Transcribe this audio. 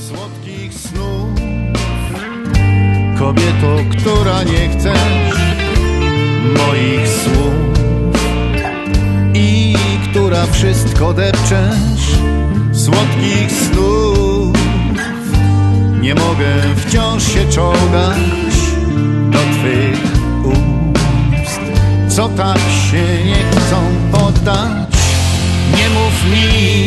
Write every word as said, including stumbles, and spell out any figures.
Słodkich snów, kobieto, która nie chcesz moich słów i która wszystko depczesz. Słodkich snów, nie mogę wciąż się czołgać do twych ust, co tak się nie chcą poddać. Nie mów mi,